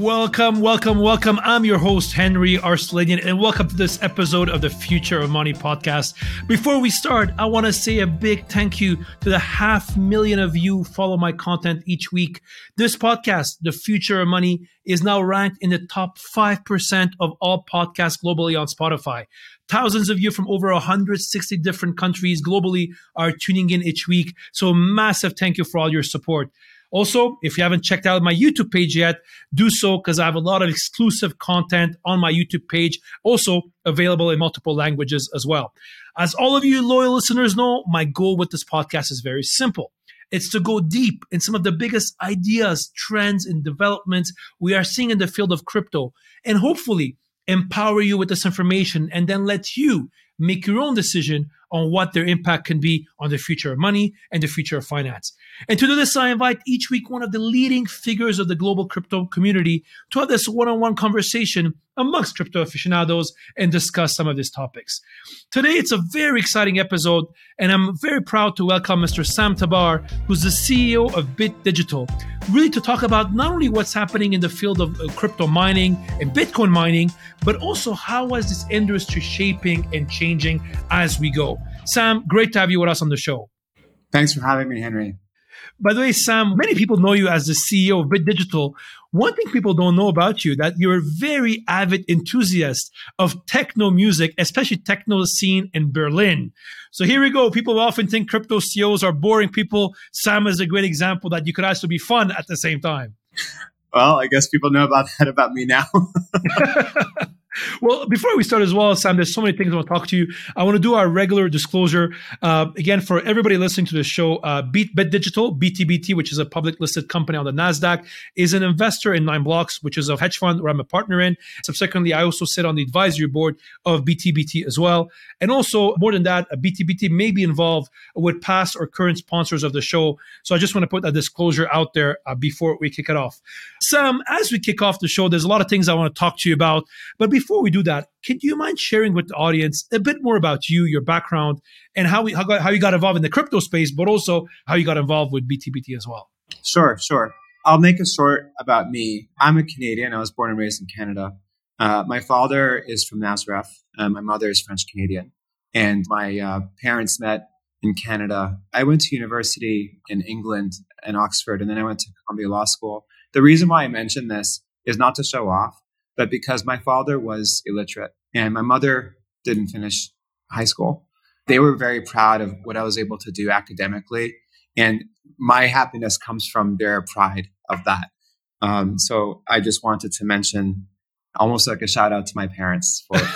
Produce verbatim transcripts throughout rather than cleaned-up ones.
Welcome, welcome, welcome. I'm your host, Henry Arslanian, and welcome to this episode of the Future of Money podcast. Before we start, I want to say a big thank you to the half million of you who follow my content each week. This podcast, The Future of Money, is now ranked in the top five percent of all podcasts globally on Spotify. Thousands of you from over one hundred sixty different countries globally are tuning in each week. So massive thank you for all your support. Also, if you haven't checked out my YouTube page yet, do so because I have a lot of exclusive content on my YouTube page, also available in multiple languages as well. As all of you loyal listeners know, my goal with this podcast is very simple. It's to go deep in some of the biggest ideas, trends, and developments we are seeing in the field of crypto, and hopefully empower you with this information and then let you make your own decision on what their impact can be on the future of money and the future of finance. And to do this, I invite each week one of the leading figures of the global crypto community to have this one-on-one conversation amongst crypto aficionados and discuss some of these topics. Today, it's a very exciting episode, and I'm very proud to welcome Mister Sam Tabar, who's the C E O of Bit Digital, really to talk about not only what's happening in the field of crypto mining and Bitcoin mining, but also how is this industry shaping and changing as we go. Sam, great to have you with us on the show. Thanks for having me, Henry. By the way, Sam, many people know you as the C E O of Bit Digital. One thing people don't know about you, that you're a very avid enthusiast of techno music, especially techno scene in Berlin. So here we go. People often think crypto C E Os are boring people. Sam is a great example that you could also be fun at the same time. Well, I guess people know about that about me now. Well, before we start as well, Sam, there's so many things I want to talk to you. I want to do our regular disclosure. Uh, again, for everybody listening to the show, uh, Bit Digital, B T B T, which is a public listed company on the NASDAQ, is an investor in Nine Blocks, which is a hedge fund where I'm a partner in. Subsequently, I also sit on the advisory board of B T B T as well. And also, more than that, B T B T may be involved with past or current sponsors of the show. So I just want to put that disclosure out there uh, before we kick it off. Sam, as we kick off the show, there's a lot of things I want to talk to you about. But before Before we do that, can you mind sharing with the audience a bit more about you, your background, and how we how, got, how you got involved in the crypto space, but also how you got involved with B T B T as well? Sure, sure. I'll make it short about me. I'm a Canadian. I was born and raised in Canada. Uh, my father is from Nazareth. Uh, my mother is French Canadian. And my uh, parents met in Canada. I went to university in England and Oxford, and then I went to Columbia Law School. The reason why I mention this is not to show off, but because my father was illiterate and my mother didn't finish high school. They were very proud of what I was able to do academically. And my happiness comes from their pride of that. Um, so I just wanted to mention, almost like a shout out to my parents for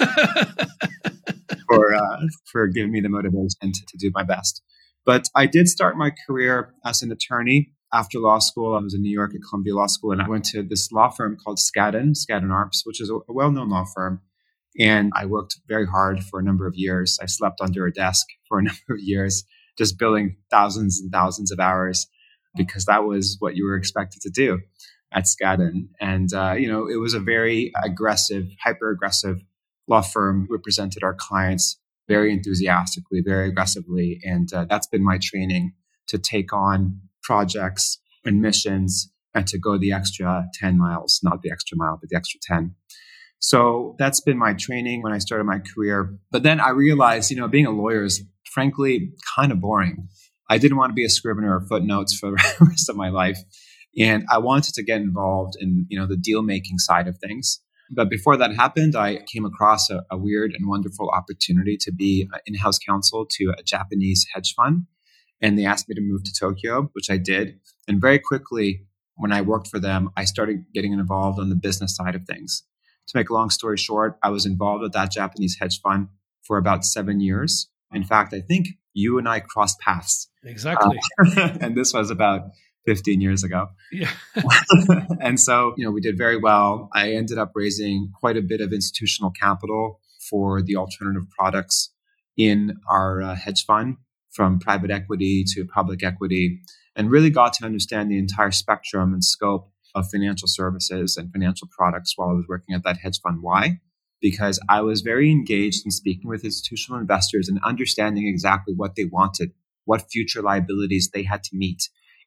for, uh, for giving me the motivation to, to do my best. But I did start my career as an attorney. After law school, I was in New York at Columbia Law School, and I went to this law firm called Skadden, Skadden Arps, which is a well-known law firm. And I worked very hard for a number of years. I slept under a desk for a number of years, just billing thousands and thousands of hours, because that was what you were expected to do at Skadden. And, uh, you know, it was a very aggressive, hyper-aggressive law firm. We represented our clients very enthusiastically, very aggressively. And uh, that's been my training to take on projects and missions and to go the extra ten miles, not the extra mile, but the extra ten. So that's been my training when I started my career. But then I realized, you know, being a lawyer is frankly kind of boring. I didn't want to be a scrivener or footnotes for the rest of my life. And I wanted to get involved in, you know, the deal making side of things. But before that happened, I came across a, a weird and wonderful opportunity to be in-house counsel to a Japanese hedge fund. And they asked me to move to Tokyo, which I did. And very quickly, when I worked for them, I started getting involved on the business side of things. To make a long story short, I was involved with that Japanese hedge fund for about seven years. In fact, I think you and I crossed paths. Exactly. Uh, and this was about fifteen years ago. Yeah. And so, you know, we did very well. I ended up raising quite a bit of institutional capital for the alternative products in our uh, hedge fund, from private equity to public equity, and really got to understand the entire spectrum and scope of financial services and financial products while I was working at that hedge fund. Why? Because I was very engaged in speaking with institutional investors and understanding exactly what they wanted, what future liabilities they had to meet,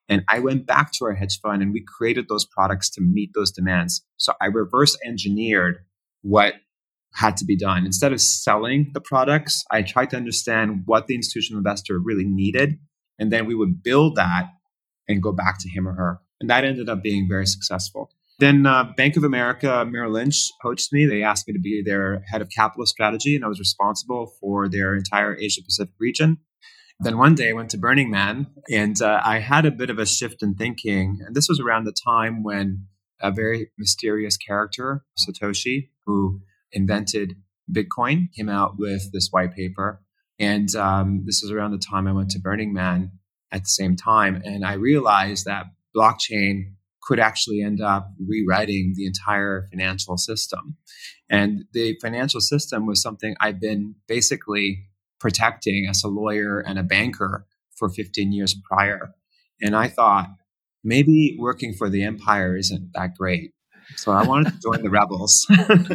And I went back to our hedge fund and we created those products to meet those demands. So I reverse engineered what had to be done. Instead of selling the products, I tried to understand what the institutional investor really needed. And then we would build that and go back to him or her. And that ended up being very successful. Then uh, Bank of America, Merrill Lynch poached me. They asked me to be their head of capital strategy, and I was responsible for their entire Asia Pacific region. Then one day I went to Burning Man, and uh, I had a bit of a shift in thinking. And this was around the time when a very mysterious character, Satoshi, who invented Bitcoin, came out with this white paper. And um, this was around the time I went to Burning Man at the same time. And I realized that blockchain could actually end up rewriting the entire financial system. And the financial system was something I've been basically protecting as a lawyer and a banker for fifteen years prior. And I thought, maybe working for the empire isn't that great. So I wanted to join the rebels.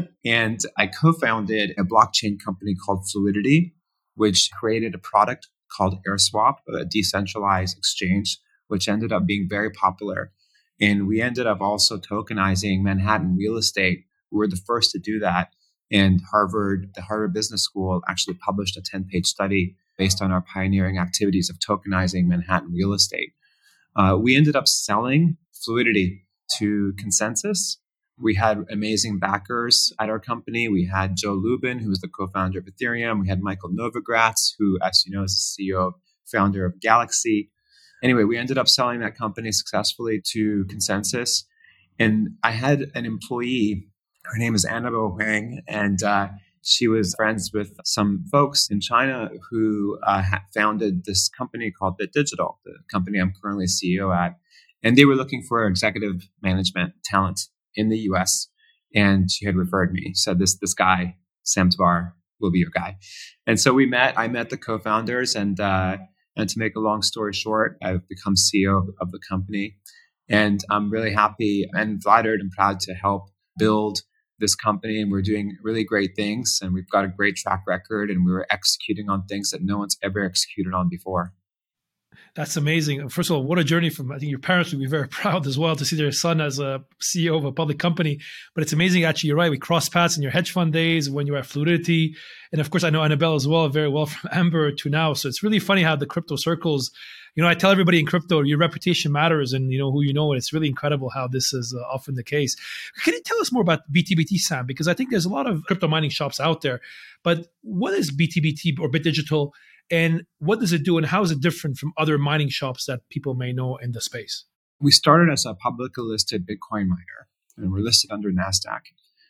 And I co-founded a blockchain company called Fluidity, which created a product called AirSwap, a decentralized exchange, which ended up being very popular. And we ended up also tokenizing Manhattan real estate. We were the first to do that. And Harvard, the Harvard Business School actually published a ten-page study based on our pioneering activities of tokenizing Manhattan real estate. Uh, we ended up selling Fluidity to Consensus. We had amazing backers at our company. We had Joe Lubin, who was the co-founder of Ethereum. We had Michael Novogratz, who, as you know, is the C E O, founder of Galaxy. Anyway, we ended up selling that company successfully to Consensus. And I had an employee, her name is Annabelle Huang, and uh, she was friends with some folks in China who uh, had founded this company called Bit Digital, the company I'm currently C E O at. And they were looking for executive management talent in the U S. And she had referred me, said this this guy, Sam Tabar, will be your guy. And so we met. I met the co-founders, and uh, and to make a long story short, I've become C E O of the company. And I'm really happy and flattered and proud to help build this company. And we're doing really great things. And we've got a great track record. And we were executing on things that no one's ever executed on before. That's amazing. First of all, what a journey from, I think your parents would be very proud as well to see their son as a C E O of a public company. But it's amazing, actually, you're right. We crossed paths in your hedge fund days when you were at Fluidity. And of course, I know Annabelle as well, very well from Amber to now. So it's really funny how the crypto circles, you know, I tell everybody in crypto, your reputation matters and you know who you know. And it's really incredible how this is uh, often the case. Can you tell us more about B T B T, Sam? Because I think there's a lot of crypto mining shops out there. But what is B T B T or Bit Digital? And what does it do, and how is it different from other mining shops that people may know in the space? We started as a publicly listed Bitcoin miner, and we're listed under NASDAQ.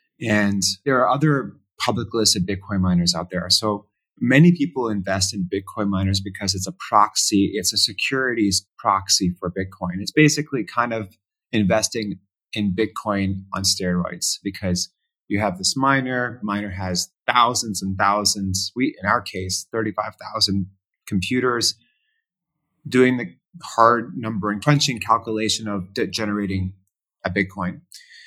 And there are other publicly listed Bitcoin miners out there. So many people invest in Bitcoin miners because it's a proxy, it's a securities proxy for Bitcoin. It's basically kind of investing in Bitcoin on steroids, because you have this miner, miner has thousands and thousands, we, in our case, thirty-five thousand computers doing the hard numbering, crunching calculation of de- generating a Bitcoin.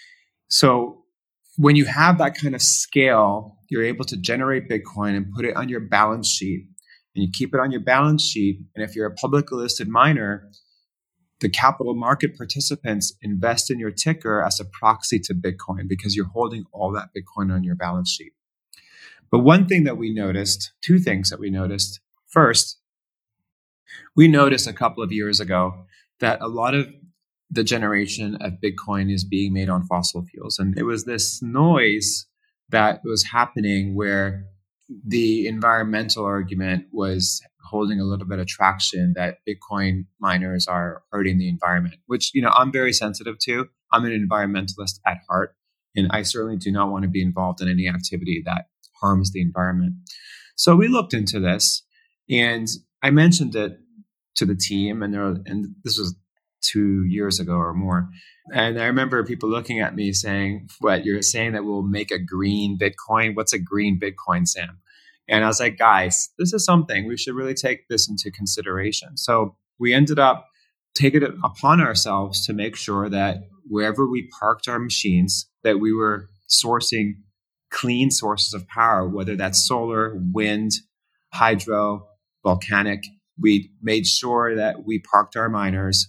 So when you have that kind of scale, you're able to generate Bitcoin and put it on your balance sheet, and you keep it on your balance sheet. And if you're a publicly listed miner, the capital market participants invest in your ticker as a proxy to Bitcoin because you're holding all that Bitcoin on your balance sheet. But one thing that we noticed, two things that we noticed. First, we noticed a couple of years ago that a lot of the generation of Bitcoin is being made on fossil fuels. And it was this noise that was happening where the environmental argument was holding a little bit of traction, that Bitcoin miners are hurting the environment, which, you know, I'm very sensitive to. I'm an environmentalist at heart, and I certainly do not want to be involved in any activity that harms the environment. So we looked into this, and I mentioned it to the team, and there, and this was two years ago or more. And I remember people looking at me saying, "What, you're saying that we'll make a green Bitcoin? What's a green Bitcoin, Sam?" And I was like, guys, this is something we should really take this into consideration. So we ended up taking it upon ourselves to make sure that wherever we parked our machines, that we were sourcing clean sources of power, whether that's solar, wind, hydro, volcanic. We made sure that we parked our miners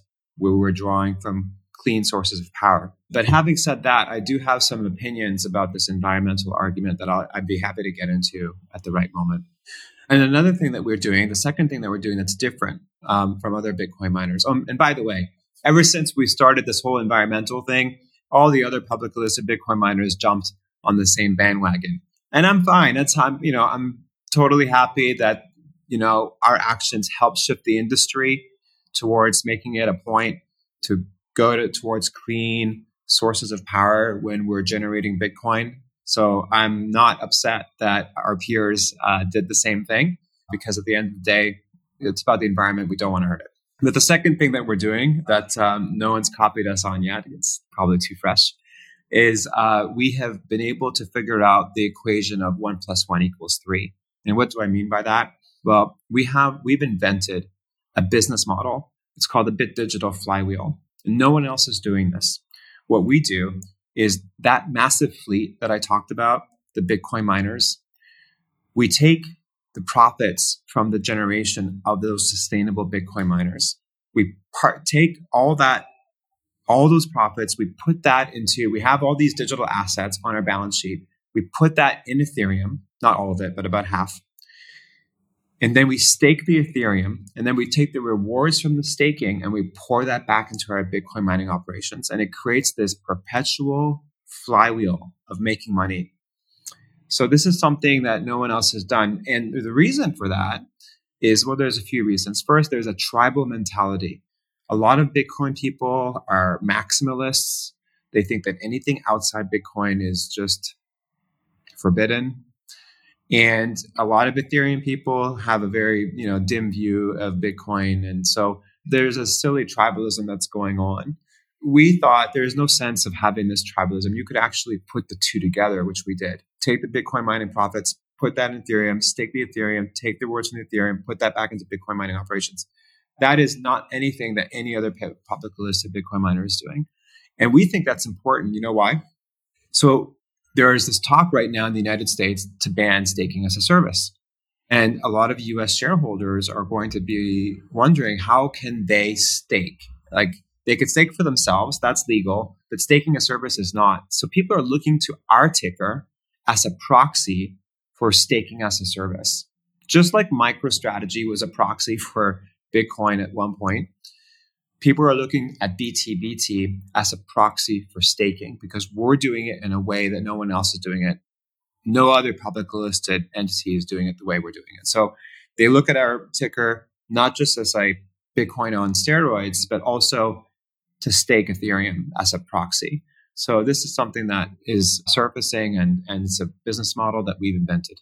where we're drawing from clean sources of power. But having said that, I do have some opinions about this environmental argument that I'll, I'd be happy to get into at the right moment. And another thing that we're doing, the second thing that we're doing that's different um, from other Bitcoin miners. Um, and by the way, ever since we started this whole environmental thing, all the other publicly listed Bitcoin miners jumped on the same bandwagon. And I'm fine. That's how, you know, I'm totally happy that, you know, our actions help shift the industry towards making it a point to go to, towards clean sources of power when we're generating Bitcoin. So I'm not upset that our peers uh, did the same thing, because at the end of the day, it's about the environment. We don't want to hurt it. But the second thing that we're doing that um, no one's copied us on yet, it's probably too fresh, is uh, we have been able to figure out the equation of one plus one equals three. And what do I mean by that? Well, we have, we've invented a business model. It's called the Bit Digital Flywheel. And no one else is doing this. What we do is that massive fleet that I talked about, the Bitcoin miners, we take the profits from the generation of those sustainable Bitcoin miners. We part, take all that, all those profits, we put that into, we have all these digital assets on our balance sheet. We put that in Ethereum, not all of it, but about half. And then we stake the Ethereum, and then we take the rewards from the staking and we pour that back into our Bitcoin mining operations. And it creates this perpetual flywheel of making money. So this is something that no one else has done. And the reason for that is, well, there's a few reasons. First, there's a tribal mentality. A lot of Bitcoin people are maximalists. They think that anything outside Bitcoin is just forbidden. And a lot of Ethereum people have a very, you know, dim view of Bitcoin. And so there's a silly tribalism that's going on. We thought there's no sense of having this tribalism. You could actually put the two together, which we did. Take the Bitcoin mining profits, put that in Ethereum, stake the Ethereum, take the rewards from the Ethereum, put that back into Bitcoin mining operations. That is not anything that any other publicly listed Bitcoin miner is doing. And we think that's important. You know why? So there is this talk right now in the United States to ban staking as a service. And a lot of U S shareholders are going to be wondering, how can they stake? Like, they could stake for themselves, that's legal, but staking a service is not. So people are looking to our ticker as a proxy for staking as a service. Just like MicroStrategy was a proxy for Bitcoin at one point, people are looking at B T B T as a proxy for staking because we're doing it in a way that no one else is doing it. No other publicly listed entity is doing it the way we're doing it. So they look at our ticker not just as like Bitcoin on steroids, but also to stake Ethereum as a proxy. So this is something that is surfacing, and, and it's a business model that we've invented.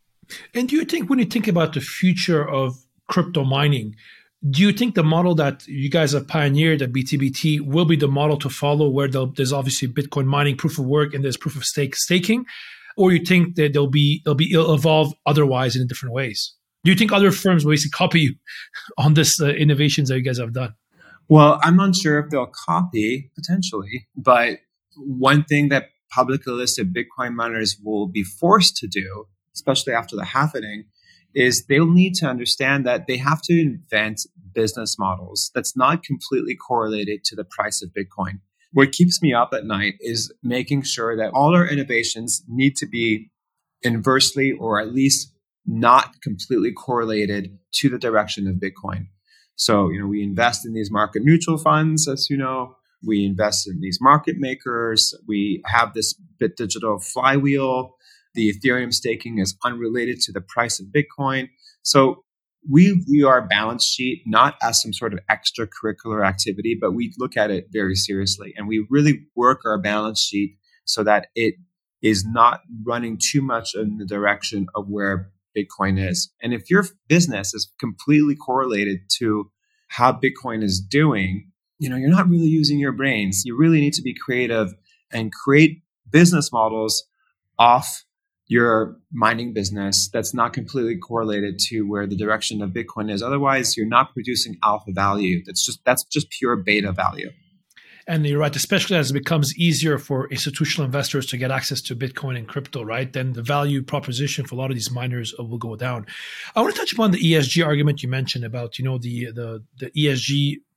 And do you think, when you think about the future of crypto mining, do you think the model that you guys have pioneered at B T B T will be the model to follow, where there's obviously Bitcoin mining, proof of work, and there's proof of stake staking? Or you think that they'll be they'll be it'll evolve otherwise in different ways? Do you think other firms will basically copy you on this uh, innovations that you guys have done? Well, I'm not sure if they'll copy, potentially, but one thing that publicly listed Bitcoin miners will be forced to do, especially after the halvening, is they'll need to understand that they have to invent business models that's not completely correlated to the price of Bitcoin. What keeps me up at night is making sure that all our innovations need to be inversely, or at least not completely correlated to the direction of Bitcoin. So, you know, we invest in these market neutral funds, as you know. We invest in these market makers. We have this Bit Digital Flywheel. The Ethereum staking is unrelated to the price of Bitcoin. So we view our balance sheet not as some sort of extracurricular activity, but we look at it very seriously. And we really work our balance sheet so that it is not running too much in the direction of where Bitcoin is. And if your business is completely correlated to how Bitcoin is doing, you know, you're not really using your brains. You really need to be creative and create business models off your mining business that's not completely correlated to where the direction of Bitcoin is. Otherwise, you're not producing alpha value. That's just that's just pure beta value. And you're right, especially as it becomes easier for institutional investors to get access to Bitcoin and crypto, right? Then the value proposition for a lot of these miners will go down. I want to touch upon the E S G argument you mentioned about, you know, the the, the E S G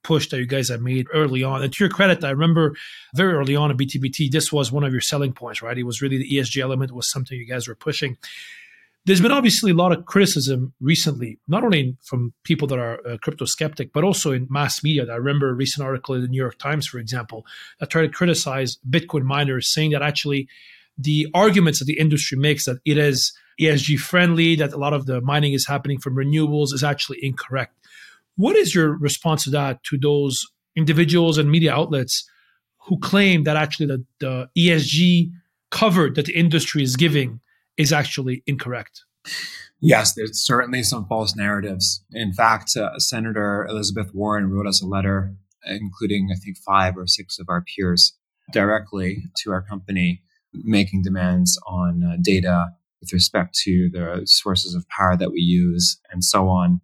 push that you guys have made early on. And to your credit, I remember very early on at B T B T, this was one of your selling points, right? It was really the E S G element was something you guys were pushing. There's been obviously a lot of criticism recently, not only from people that are uh, crypto skeptic, but also in mass media. I remember a recent article in the New York Times, for example, that tried to criticize Bitcoin miners, saying that actually the arguments that the industry makes that it is E S G friendly, that a lot of the mining is happening from renewables is actually incorrect. What is your response to that, to those individuals and media outlets who claim that actually the, the E S G cover that the industry is giving is actually incorrect? Yes, there's certainly some false narratives. In fact, uh, Senator Elizabeth Warren wrote us a letter, including, I think, five or six of our peers, directly to our company, making demands on uh, data with respect to the sources of power that we use and so on.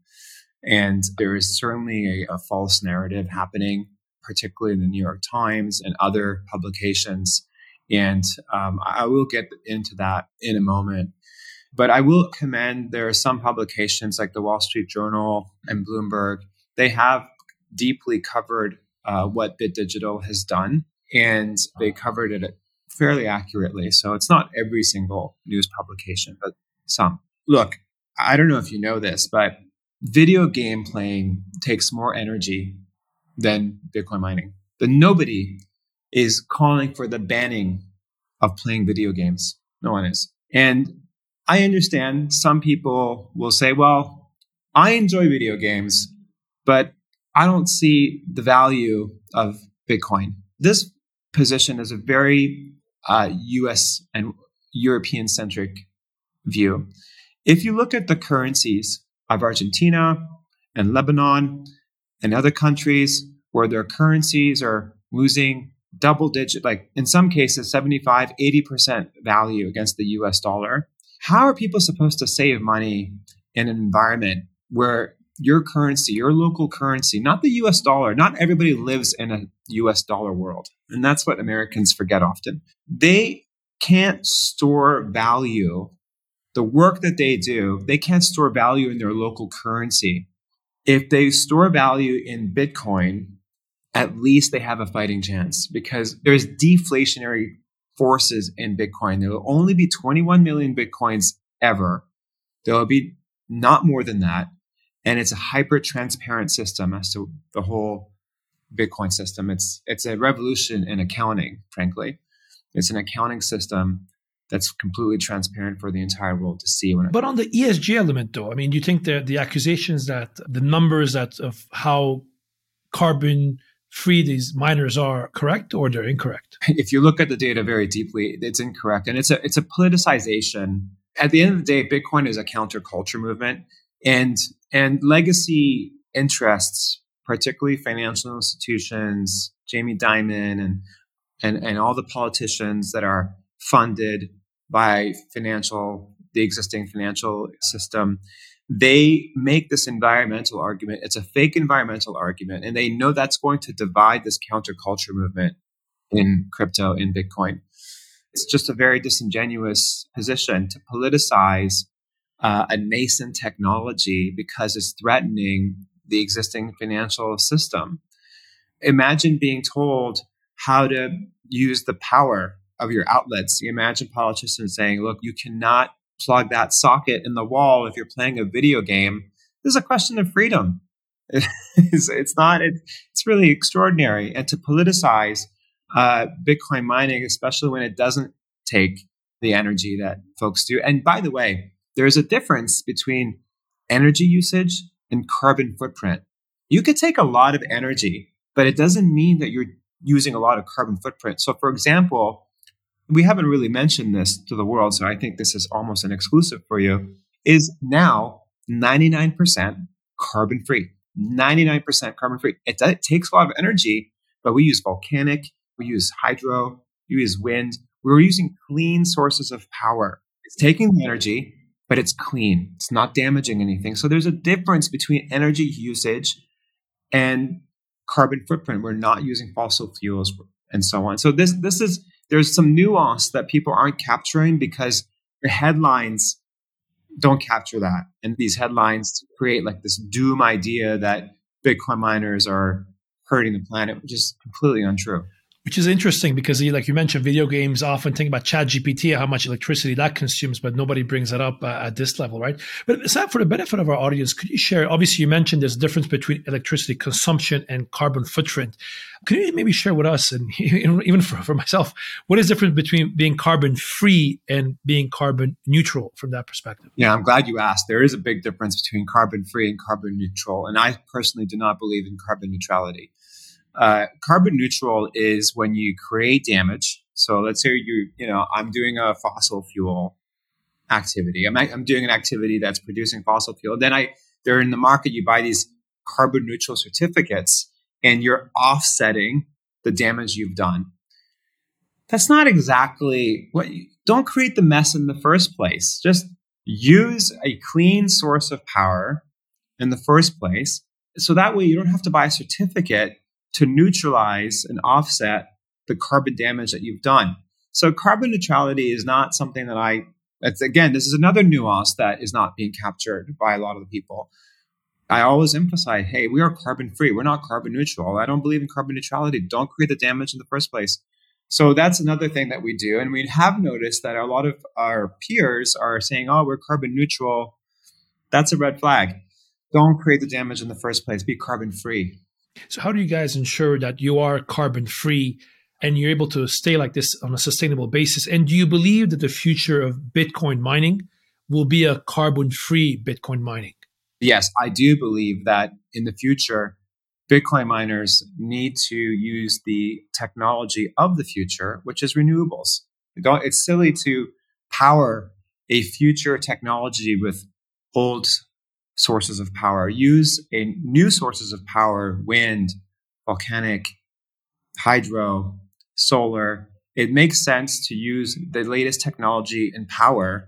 And there is certainly a, a false narrative happening, particularly in the New York Times and other publications. And um, I will get into that in a moment. But I will commend there are some publications like the Wall Street Journal and Bloomberg. They have deeply covered uh, what Bit Digital has done, and they covered it fairly accurately. So it's not every single news publication, but some. Look, I don't know if you know this, but video game playing takes more energy than Bitcoin mining. But nobody is calling for the banning of playing video games. No one is. And I understand some people will say, well, I enjoy video games, but I don't see the value of Bitcoin. This position is a very uh, U S and European-centric view. If you look at the currencies of Argentina and Lebanon and other countries where their currencies are losing double digit, like in some cases, seventy-five, eighty percent value against the U S dollar. How are people supposed to save money in an environment where your currency, your local currency, not the U S dollar, not everybody lives in a U S dollar world. And that's what Americans forget often. They can't store value. The work that they do, they can't store value in their local currency. If they store value in Bitcoin, at least they have a fighting chance because there's deflationary forces in Bitcoin. There will only be twenty-one million Bitcoins ever. There will be not more than that. And it's a hyper-transparent system as to the whole Bitcoin system. It's it's a revolution in accounting, frankly. It's an accounting system that's completely transparent for the entire world to see. When it- but on the E S G element, though, I mean, do you think that the accusations that the numbers that of how carbon free these miners are correct or they're incorrect? If you look at the data very deeply, it's incorrect. And it's a it's a politicization. At the end of the day, Bitcoin is a counterculture movement. And and legacy interests, particularly financial institutions, Jamie Dimon and and, and all the politicians that are funded by financial, the existing financial system, they make this environmental argument. It's a fake environmental argument, and they know that's going to divide this counterculture movement in crypto, in Bitcoin. It's just a very disingenuous position to politicize uh, a nascent technology because it's threatening the existing financial system. Imagine being told how to use the power of your outlets. You imagine politicians saying, look, you cannot plug that socket in the wall if you're playing a video game. This is a question of freedom. It's, it's not, it, it's really extraordinary. And to politicize uh, Bitcoin mining, especially when it doesn't take the energy that folks do. And by the way, there's a difference between energy usage and carbon footprint. You could take a lot of energy, but it doesn't mean that you're using a lot of carbon footprint. So for example, we haven't really mentioned this to the world, so I think this is almost an exclusive for you, is now ninety-nine percent carbon free. ninety-nine percent carbon free. It, it takes a lot of energy, but we use volcanic, we use hydro, we use wind. We're using clean sources of power. It's taking the energy, but it's clean. It's not damaging anything. So there's a difference between energy usage and carbon footprint. We're not using fossil fuels and so on. So this this is there's some nuance that people aren't capturing because the headlines don't capture that. And these headlines create like this doom idea that Bitcoin miners are hurting the planet, which is completely untrue. Which is interesting because, like you mentioned, video games often think about ChatGPT, how much electricity that consumes, but nobody brings that up uh, at this level, right? But aside for the benefit of our audience, could you share, obviously you mentioned there's a difference between electricity consumption and carbon footprint. Could you maybe share with us, and even for, for myself, what is the difference between being carbon free and being carbon neutral from that perspective? Yeah, I'm glad you asked. There is a big difference between carbon free and carbon neutral. And I personally do not believe in carbon neutrality. Uh, carbon neutral is when you create damage. So let's say you, you know, I'm doing a fossil fuel activity. I'm, I'm doing an activity that's producing fossil fuel. Then I, they're in the market. You buy these carbon neutral certificates, and you're offsetting the damage you've done. That's not exactly what. You, don't create the mess in the first place. Just use a clean source of power in the first place, so that way you don't have to buy a certificate to neutralize and offset the carbon damage that you've done. So carbon neutrality is not something that I, it's, again, this is another nuance that is not being captured by a lot of the people. I always emphasize, hey, we are carbon free. We're not carbon neutral. I don't believe in carbon neutrality. Don't create the damage in the first place. So that's another thing that we do. And we have noticed that a lot of our peers are saying, oh, we're carbon neutral. That's a red flag. Don't create the damage in the first place. Be carbon free. So how do you guys ensure that you are carbon free and you're able to stay like this on a sustainable basis? And do you believe that the future of Bitcoin mining will be a carbon free Bitcoin mining? Yes, I do believe that in the future, Bitcoin miners need to use the technology of the future, which is renewables. Don't, it's silly to power a future technology with old sources of power. Use a new sources of power, wind, volcanic, hydro, solar. It makes sense to use the latest technology and power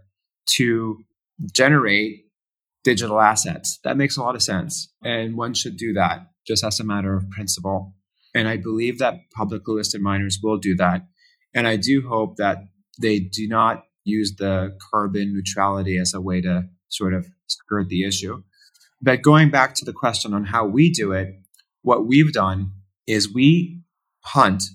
to generate digital assets. That makes a lot of sense. And one should do that just as a matter of principle. And I believe that publicly listed miners will do that. And I do hope that they do not use the carbon neutrality as a way to sort of skirt the issue. But going back to the question on how we do it, what we've done is we hunt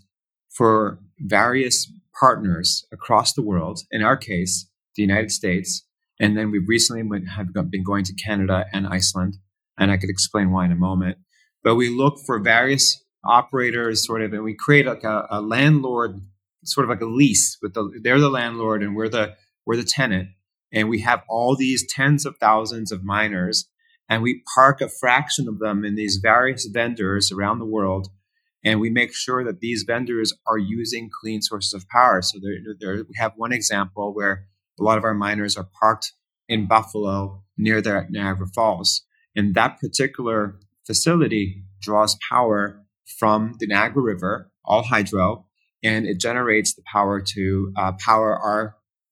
for various partners across the world, in our case, the United States. And then we recently went, have been going to Canada and Iceland, and I could explain why in a moment. But we look for various operators, sort of, and we create like a, a landlord, sort of like a lease. With the, they're the landlord, and we're the we're the tenant. And we have all these tens of thousands of miners, and we park a fraction of them in these various vendors around the world. And we make sure that these vendors are using clean sources of power. So they're, they're, we have one example where a lot of our miners are parked in Buffalo near the Niagara Falls. And that particular facility draws power from the Niagara River, all hydro, and it generates the power to uh, power our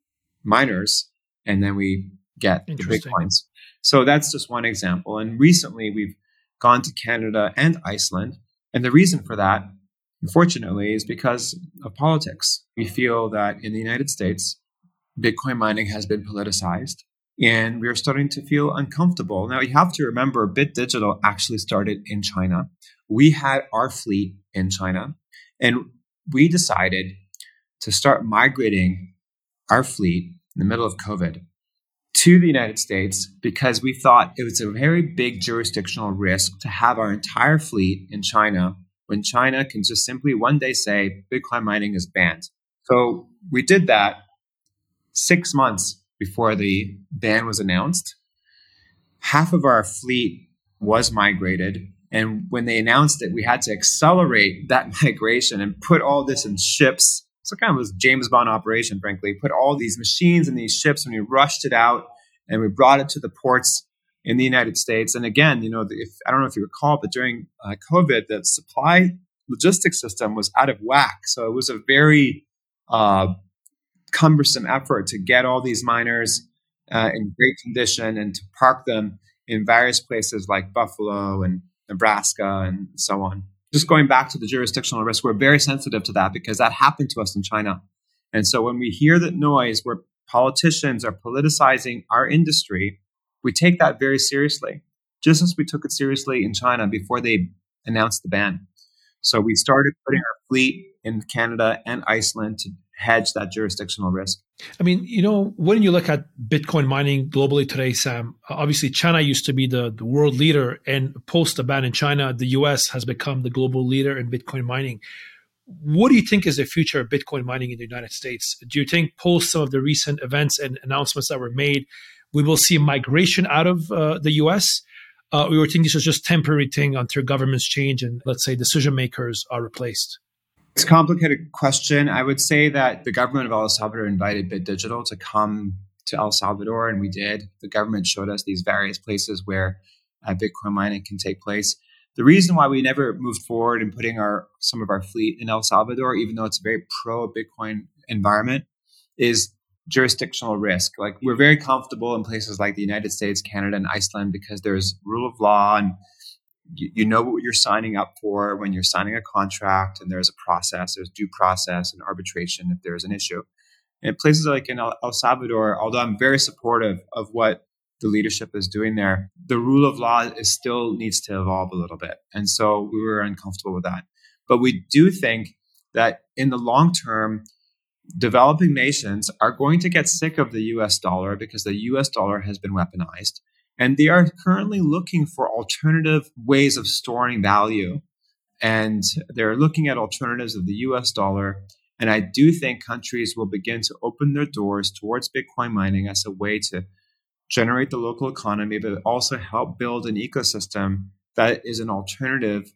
miners. And then we get the Bitcoins. So that's just one example. And recently we've gone to Canada and Iceland. And the reason for that, unfortunately, is because of politics. We feel that in the United States, Bitcoin mining has been politicized, and we're starting to feel uncomfortable. Now, you have to remember, Bit Digital actually started in China. We had our fleet in China, and we decided to start migrating our fleet in the middle of COVID to the United States because we thought it was a very big jurisdictional risk to have our entire fleet in China when China can just simply one day say Bitcoin mining is banned. So we did that six months before the ban was announced. Half of our fleet was migrated. And when they announced it, we had to accelerate that migration and put all this in ships. So kind of was a James Bond operation, frankly. Put all these machines in these ships, and we rushed it out, and we brought it to the ports in the United States. And again, you know, if I don't know if you recall, but during uh, COVID, the supply logistics system was out of whack. So it was a very uh, cumbersome effort to get all these miners uh, in great condition and to park them in various places like Buffalo and Nebraska and so on. Just going back to the jurisdictional risk, we're very sensitive to that because that happened to us in China. And so when we hear that noise where politicians are politicizing our industry, we take that very seriously, just as we took it seriously in China before they announced the ban. So we started putting our fleet in Canada and Iceland to hedge that jurisdictional risk. I mean, you know, when you look at Bitcoin mining globally today, Sam, obviously China used to be the, the world leader, and post the ban in China, the U S has become the global leader in Bitcoin mining. What do you think is the future of Bitcoin mining in the United States? Do you think post some of the recent events and announcements that were made, we will see migration out of uh, the U S? Uh, we were thinking this is just temporary thing until governments change and, let's say, decision makers are replaced? It's a complicated question. I would say that the government of El Salvador invited Bit Digital to come to El Salvador, and we did. The government showed us these various places where uh, Bitcoin mining can take place. The reason why we never moved forward in putting our some of our fleet in El Salvador, even though it's a very pro-Bitcoin environment, is jurisdictional risk. Like, we're very comfortable in places like the United States, Canada, and Iceland because there's rule of law, and you, you know what you're signing up for when you're signing a contract, and there's a process, there's due process and arbitration if there's an issue. And places like in El, El Salvador, although I'm very supportive of what the leadership is doing there, the rule of law is still needs to evolve a little bit. And so we were uncomfortable with that. But we do think that in the long term, developing nations are going to get sick of the U S dollar because the U S dollar has been weaponized. And they are currently looking for alternative ways of storing value. And they're looking at alternatives of the U S dollar. And I do think countries will begin to open their doors towards Bitcoin mining as a way to generate the local economy, but also help build an ecosystem that is an alternative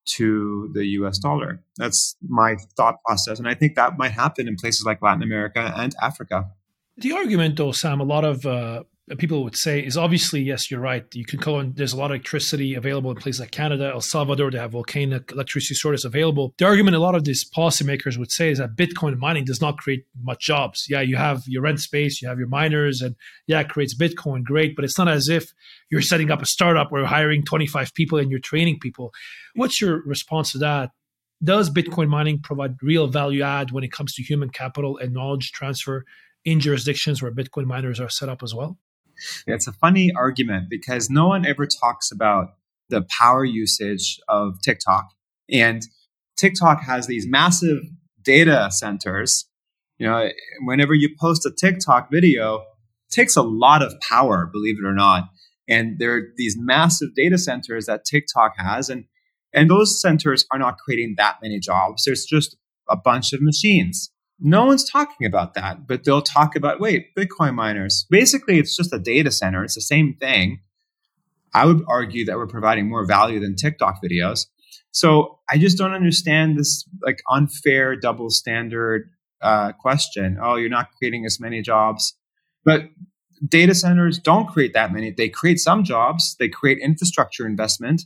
to the U S dollar. That's my thought process. And I think that might happen in places like Latin America and Africa. The argument, though, Sam, a lot of uh, people would say is obviously, yes, you're right. You can call on, there's a lot of electricity available in places like Canada, El Salvador, they have volcanic electricity sources available. The argument a lot of these policymakers would say is that Bitcoin mining does not create much jobs. Yeah, you have your rent space, you have your miners, and yeah, it creates Bitcoin, great, but it's not as if you're setting up a startup where you're hiring twenty-five people and you're training people. What's your response to that? Does Bitcoin mining provide real value add when it comes to human capital and knowledge transfer in jurisdictions where Bitcoin miners are set up as well? It's a funny argument because no one ever talks about the power usage of TikTok. And TikTok has these massive data centers. You know, whenever you post a TikTok video, it takes a lot of power, believe it or not. And there are these massive data centers that TikTok has. And, and those centers are not creating that many jobs. There's just a bunch of machines. No one's talking about that, but they'll talk about, wait, Bitcoin miners. Basically, it's just a data center. It's the same thing. I would argue that we're providing more value than TikTok videos. So I just don't understand this like unfair double standard uh, question. Oh, you're not creating as many jobs. But data centers don't create that many. They create some jobs. They create infrastructure investment,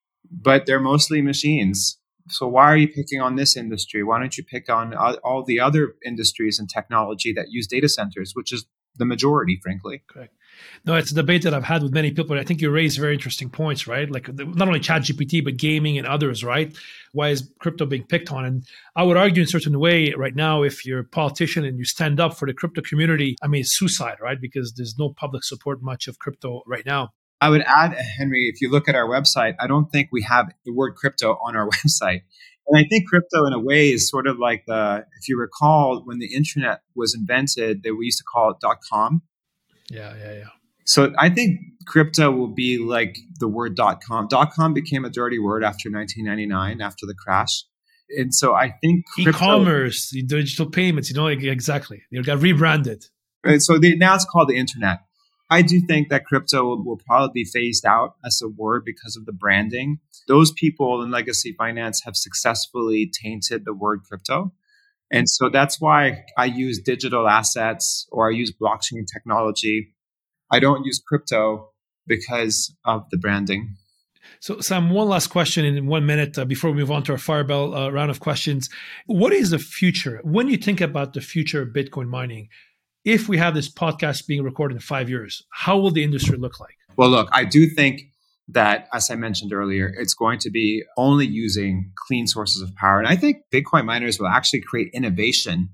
but they're mostly machines. So why are you picking on this industry? Why don't you pick on all the other industries and technology that use data centers, which is the majority, frankly? Correct. No, it's a debate that I've had with many people. And I think you raise very interesting points, right? Like not only ChatGPT, but gaming and others, right? Why is crypto being picked on? And I would argue in a certain way right now, if you're a politician and you stand up for the crypto community, I mean, it's suicide, right? Because there's no public support much of crypto right now. I would add, Henry, if you look at our website, I don't think we have the word crypto on our website. And I think crypto in a way is sort of like the, if you recall, when the internet was invented, they, we used to call it dot com. Yeah, yeah, yeah. So I think crypto will be like the word dot com. Dot com became a dirty word after nineteen ninety-nine, after the crash. And so I think crypto, e-commerce, digital payments, you know, exactly. They got rebranded. And so they, now it's called the internet. I do think that crypto will, will probably be phased out as a word because of the branding. Those people in legacy finance have successfully tainted the word crypto. And so that's why I use digital assets or I use blockchain technology. I don't use crypto because of the branding. So, Sam, one last question in one minute uh, before we move on to our Firebell uh, round of questions. What is the future? When you think about the future of Bitcoin mining, if we have this podcast being recorded in five years, how will the industry look like? Well, look, I do think that, as I mentioned earlier, it's going to be only using clean sources of power. And I think Bitcoin miners will actually create innovation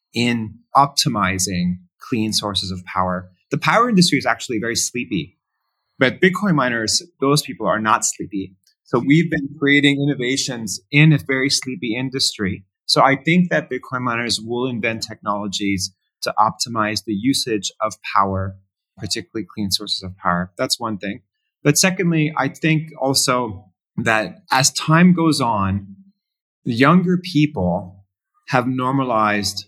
in optimizing clean sources of power. The power industry is actually very sleepy, but Bitcoin miners, those people are not sleepy. So we've been creating innovations in a very sleepy industry. So I think that Bitcoin miners will invent technologies to optimize the usage of power, particularly clean sources of power. That's one thing. But secondly, I think also that as time goes on, younger people have normalized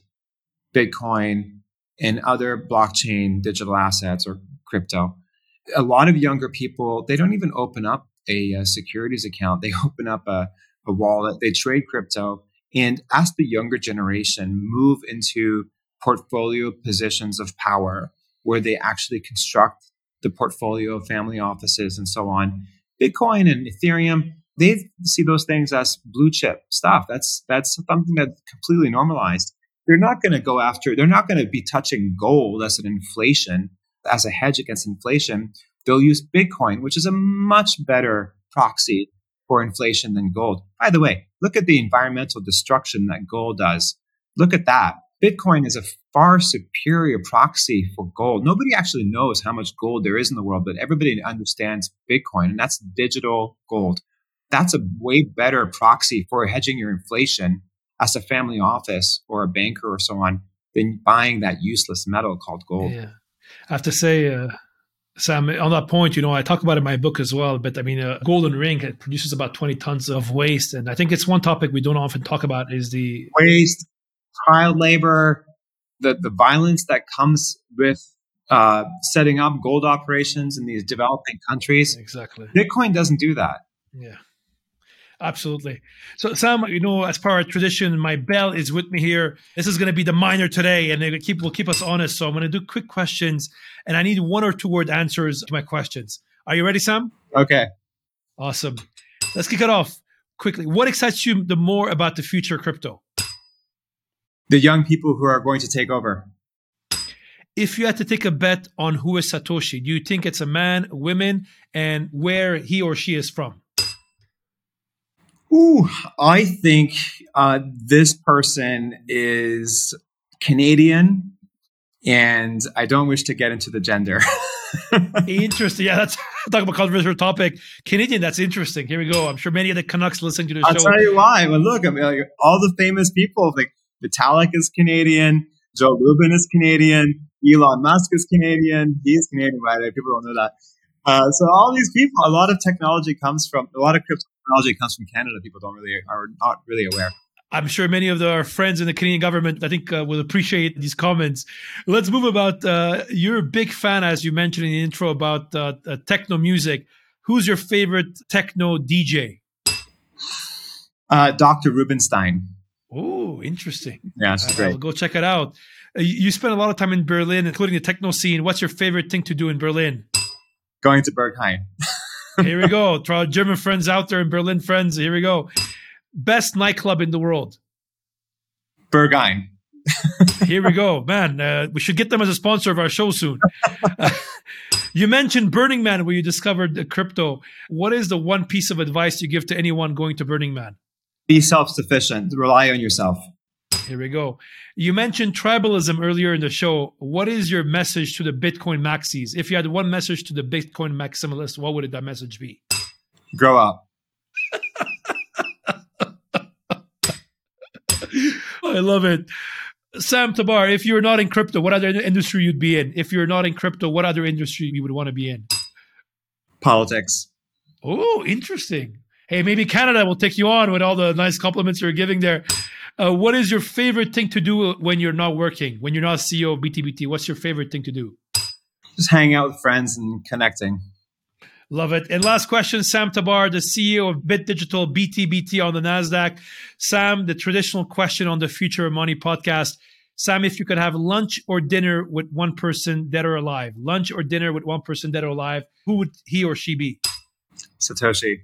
Bitcoin and other blockchain digital assets or crypto. A lot of younger people, they don't even open up a, a securities account. They open up a, a wallet, they trade crypto. And as the younger generation move into portfolio positions of power, where they actually construct the portfolio of family offices and so on, Bitcoin and Ethereum, they see those things as blue chip stuff. That's that's something that's completely normalized. They're not going to go after, they're not going to be touching gold as an inflation, as a hedge against inflation. They'll use Bitcoin, which is a much better proxy for inflation than gold. By the way, look at the environmental destruction that gold does. Look at that. Bitcoin is a far superior proxy for gold. Nobody actually knows how much gold there is in the world, but everybody understands Bitcoin, and that's digital gold. That's a way better proxy for hedging your inflation as a family office or a banker or so on than buying that useless metal called gold. Yeah. I have to say, uh, Sam, on that point, you know, I talk about it in my book as well, but I mean, a golden ring, it produces about twenty tons of waste. And I think it's one topic we don't often talk about is the waste, child labor, the, the violence that comes with uh, setting up gold operations in these developing countries. Exactly. Bitcoin doesn't do that. Yeah. Absolutely. So, Sam, you know, as per our tradition, my bell is with me here. This is going to be the miner today, and it keep will keep us honest. So I'm going to do quick questions, and I need one or two word answers to my questions. Are you ready, Sam? Okay. Awesome. Let's kick it off quickly. What excites you the more about the future of crypto? The young people who are going to take over. If you had to take a bet on who is Satoshi, do you think it's a man, a woman, and where he or she is from? Ooh, I think uh, this person is Canadian, and I don't wish to get into the gender. Interesting. Yeah, that's talk about controversial topic. Canadian, that's interesting. Here we go. I'm sure many of the Canucks listening to the I'll show. I'll tell you why. Well, look, I mean, like, all the famous people, like Vitalik is Canadian, Joe Lubin is Canadian, Elon Musk is Canadian. He's Canadian, by the way. People don't know that. Uh, so all these people, a lot of technology comes from, a lot of crypto technology comes from Canada. People don't really, are not really aware. I'm sure many of the, our friends in the Canadian government, I think, uh, will appreciate these comments. Let's move about, uh, you're a big fan, as you mentioned in the intro, about uh, uh, techno music. Who's your favorite techno D J? Uh, Doctor Rubinstein. Oh, interesting. Yeah, it's uh, great. I'll go check it out. Uh, you, you spent a lot of time in Berlin, including the techno scene. What's your favorite thing to do in Berlin? Going to Berghain. Here we go. To our German friends out there in Berlin, friends, here we go. Best nightclub in the world? Berghain. Here we go. Man, uh, we should get them as a sponsor of our show soon. Uh, you mentioned Burning Man, where you discovered the crypto. What is the one piece of advice you give to anyone going to Burning Man? Be self-sufficient. Rely on yourself. Here we go. You mentioned tribalism earlier in the show. What is your message to the Bitcoin maxis? If you had one message to the Bitcoin maximalists, what would that message be? Grow up. I love it. Sam Tabar, if you're not in crypto, what other industry you'd be in? If you're not in crypto, what other industry you would want to be in? Politics. Oh, interesting. Hey, maybe Canada will take you on with all the nice compliments you're giving there. Uh, what is your favorite thing to do when you're not working, when you're not C E O of B T B T? What's your favorite thing to do? Just hanging out with friends and connecting. Love it. And last question, Sam Tabar, the C E O of Bit Digital, B T B T on the NASDAQ. Sam, the traditional question on the Future of Money podcast. Sam, if you could have lunch or dinner with one person dead or alive, lunch or dinner with one person dead or alive, who would he or she be? Satoshi.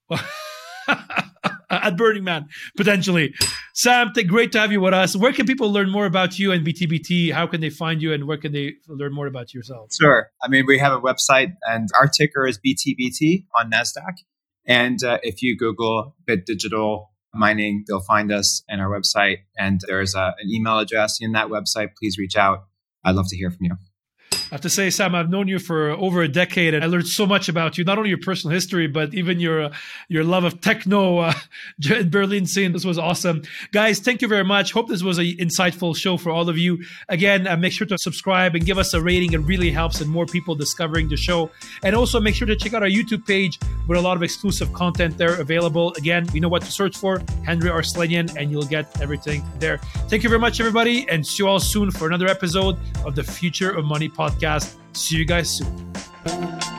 At Burning Man, potentially. Sam, great to have you with us. Where can people learn more about you and B T B T? How can they find you, and where can they learn more about yourself? Sure. I mean, we have a website, and our ticker is B T B T on NASDAQ. And uh, if you Google Bit Digital Mining, they'll find us and our website. And there's a, an email address in that website. Please reach out. I'd love to hear from you. I have to say, Sam, I've known you for over a decade, and I learned so much about you, not only your personal history, but even your uh, your love of techno uh, in Berlin scene. This was awesome. Guys, thank you very much. Hope this was an insightful show for all of you. Again, uh, make sure to subscribe and give us a rating. It really helps in more people discovering the show. And also make sure to check out our YouTube page with a lot of exclusive content there available. Again, you know what to search for, Henry Arslanian, and you'll get everything there. Thank you very much, everybody, and see you all soon for another episode of the Future of Money podcast. See you guys soon.